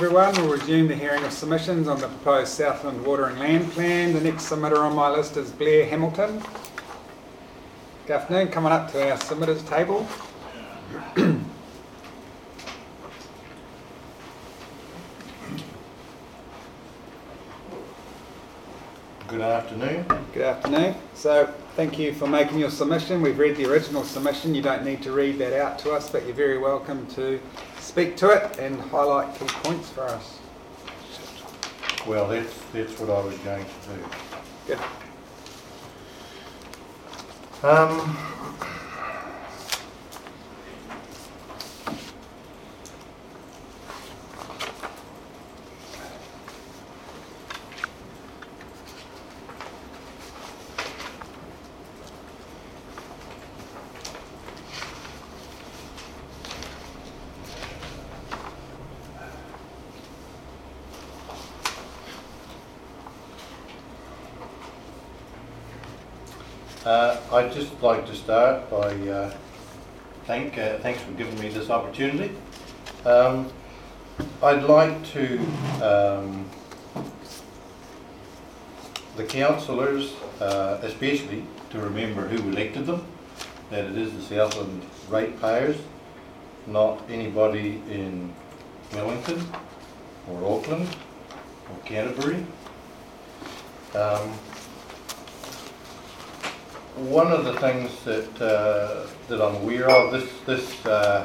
everyone. We'll resume the hearing of submissions on the proposed Southland Water and Land Plan. The next submitter on my list is Blair Hamilton. Good afternoon. Coming up to our submitters table. Good afternoon. Good afternoon. So thank you for making your submission. We've read the original submission. You don't need to read that out to us, but you're very welcome to speak to it and highlight key points for us. Well, that's what I was going to do. Good. I'd just like to start by thanks for giving me this opportunity. I'd like to the councillors, especially, to remember who elected them, that it is the Southland ratepayers, not anybody in Wellington or Auckland or Canterbury. One of the things that that I'm aware of, this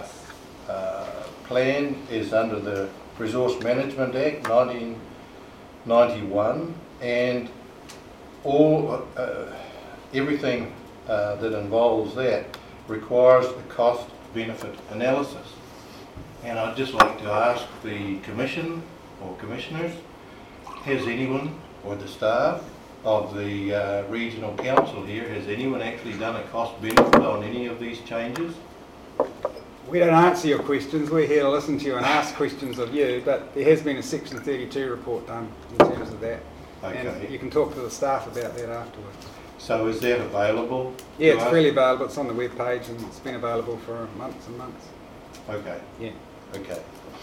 plan is under the Resource Management Act 1991, and all everything that involves that requires a cost-benefit analysis. And I'd just like to ask the Commission or Commissioners, has anyone or the staff of the Regional Council here, has anyone actually done a cost benefit on any of these changes? We don't answer your questions. We're here to listen to you and ask questions of you, but there has been a Section 32 report done in terms of that. Okay. And you can talk to the staff about that afterwards. So is that available? Yeah, it's freely available. It's on the web page and it's been available for months and months. Okay. Yeah. Okay.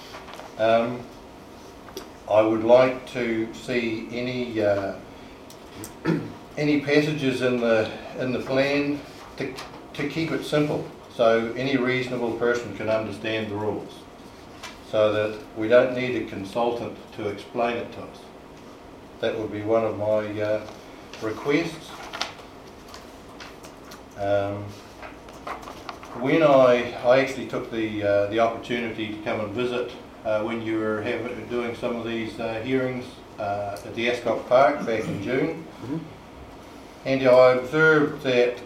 I would like to see any passages in the plan to keep it simple, so any reasonable person can understand the rules, so that we don't need a consultant to explain it to us. That would be one of my requests. When I actually took the opportunity to come and visit when you were doing some of these hearings at the Ascot Park back in June, and I observed that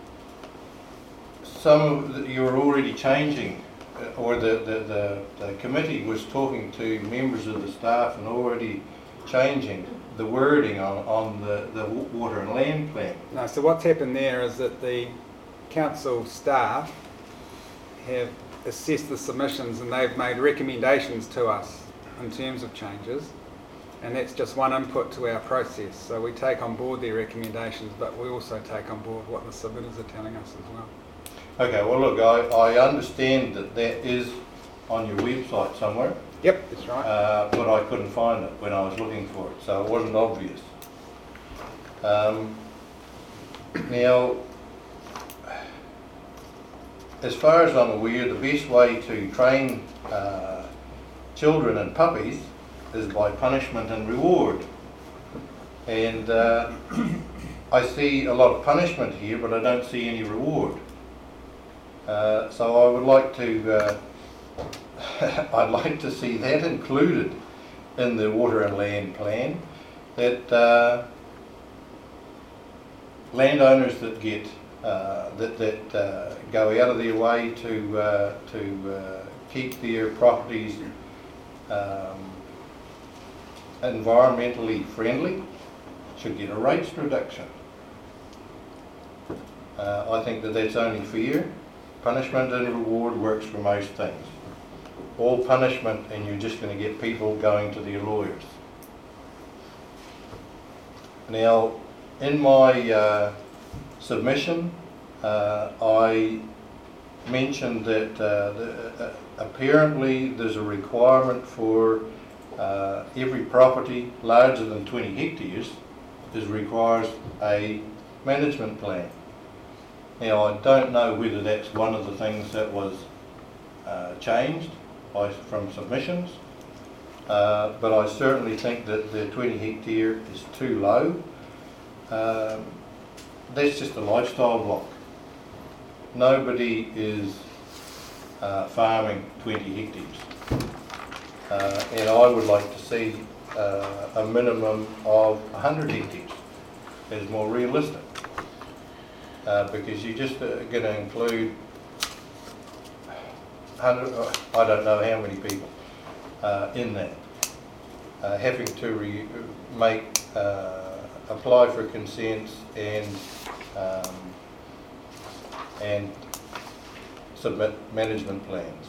you were already changing, or the committee was talking to members of the staff and already changing the wording on the water and land plan. No, so what's happened there is that the council staff have assessed the submissions and they've made recommendations to us in terms of changes. And that's just one input to our process. So we take on board their recommendations, but we also take on board what the submitters are telling us as well. Okay, well look, I understand that is on your website somewhere. Yep, that's right. But I couldn't find it when I was looking for it, so it wasn't obvious. Now, as far as I'm aware, the best way to train children and puppies is by punishment and reward. And I see a lot of punishment here, but I don't see any reward. So I would like to, I'd like to see that included in the water and land plan, that landowners that get go out of their way to keep their properties environmentally friendly should get a rates reduction. I think that's only fair. Punishment and reward works for most things. All punishment and you're just going to get people going to their lawyers. Now, in my submission, I mentioned that apparently there's a requirement for every property larger than 20 hectares requires a management plan. Now, I don't know whether that's one of the things that was changed from submissions, but I certainly think that the 20 hectare is too low. That's just a lifestyle block. Nobody is farming 20 hectares. And I would like to see a minimum of 100 hectares as more realistic. Because you're just going to include 100, I don't know how many people in that. Having to apply for consents and submit management plans.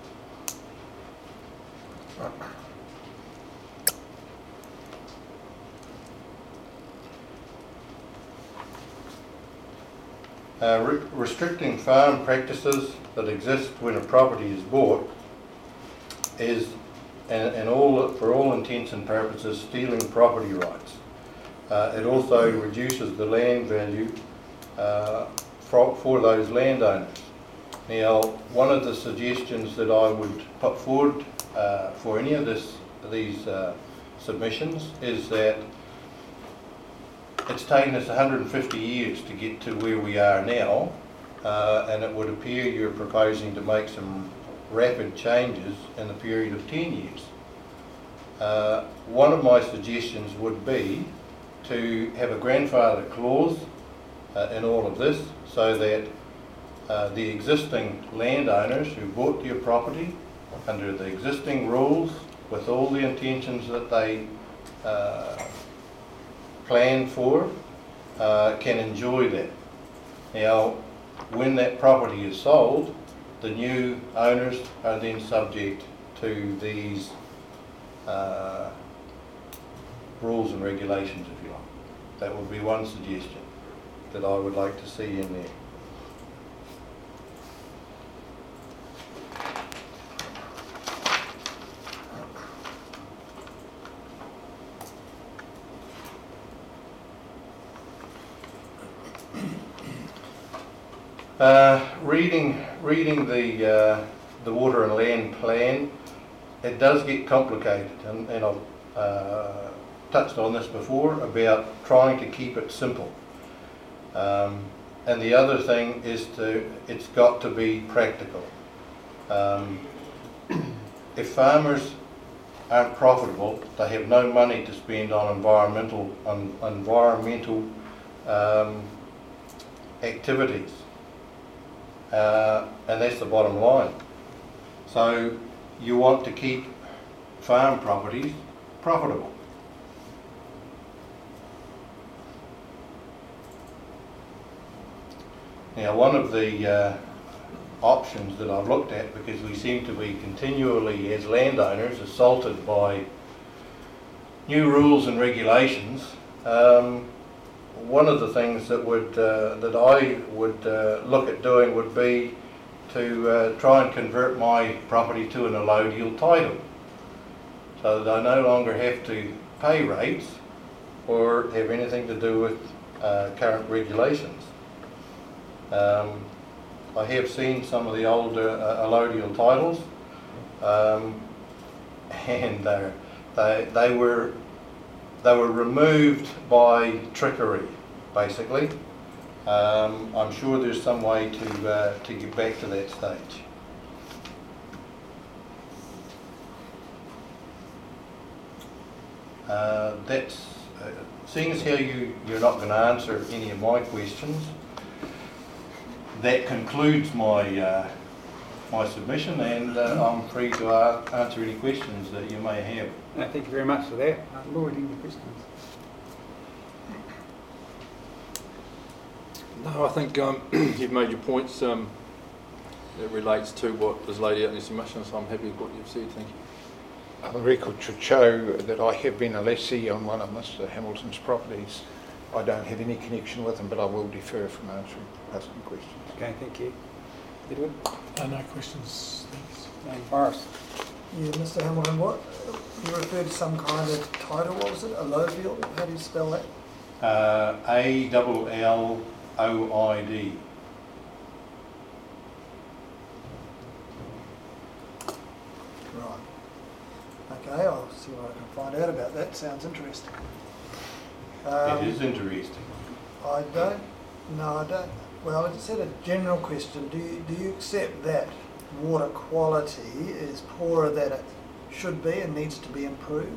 Restricting farm practices that exist when a property is bought is, for all intents and purposes, stealing property rights. It also reduces the land value for those landowners. Now, one of the suggestions that I would put forward for any of these submissions is that it's taken us 150 years to get to where we are now, and it would appear you're proposing to make some rapid changes in the period of 10 years. One of my suggestions would be to have a grandfather clause in all of this, so that the existing landowners who bought their property under the existing rules with all the intentions that they planned for can enjoy that. Now, when that property is sold, the new owners are then subject to these rules and regulations, if you like. That would be one suggestion that I would like to see in there. Reading the water and land plan, it does get complicated, and I've touched on this before about trying to keep it simple. And the other thing is it's got to be practical. If farmers aren't profitable, they have no money to spend on environmental activities. And that's the bottom line. So you want to keep farm properties profitable. Now, one of the options that I've looked at, because we seem to be continually, as landowners, assaulted by new rules and regulations, one of the things that I would look at doing would be to try and convert my property to an allodial title, so that I no longer have to pay rates or have anything to do with current regulations. I have seen some of the older allodial titles, and they were removed by trickery, basically. I'm sure there's some way to get back to that stage. Seeing as how you're not going to answer any of my questions, that concludes my my submission, and I'm free to answer any questions that you may have. No, thank you very much for that. Lloyd, any questions? No, I think you've made your points that relates to what is laid out in the submission, so I'm happy with what you've said. Thank you. The record should show that I have been a lessee on one of Mr Hamilton's properties. I don't have any connection with him, but I will defer from asking questions. Okay, thank you. Edward? No questions, thanks. Boris? Yeah, Mr Hamilton, what, you referred to some kind of title, what was it, alluvial, how do you spell that? ALLOID. Right. Okay, I'll see what I can find out about that, sounds interesting. It is interesting. I don't, no I don't, well I just had a general question, do you accept that water quality is poorer than it should be and needs to be improved?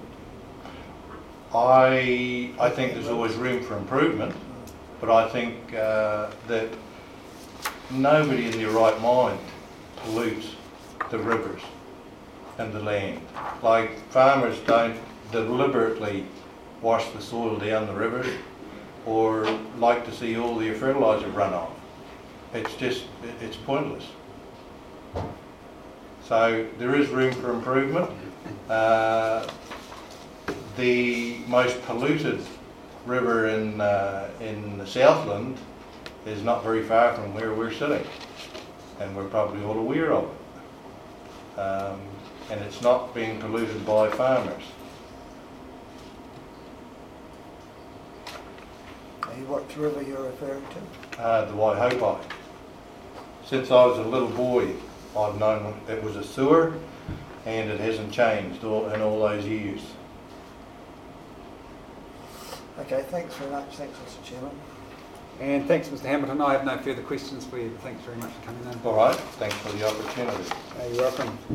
I think there's always room for improvement, but I think that nobody in their right mind pollutes the rivers and the land. Like farmers don't deliberately wash the soil down the rivers or like to see all their fertiliser run off. It's pointless. So there is room for improvement. The most polluted river in the Southland is not very far from where we're sitting, and we're probably all aware of it. And it's not being polluted by farmers. What river you're referring to? The Waihopai. Since I was a little boy, I've known it was a sewer, and it hasn't changed in all those years. Okay, thanks very much. Thanks, Mr Chairman. And thanks, Mr Hamilton. I have no further questions for you, but thanks very much for coming in. All right, thanks for the opportunity. You're welcome.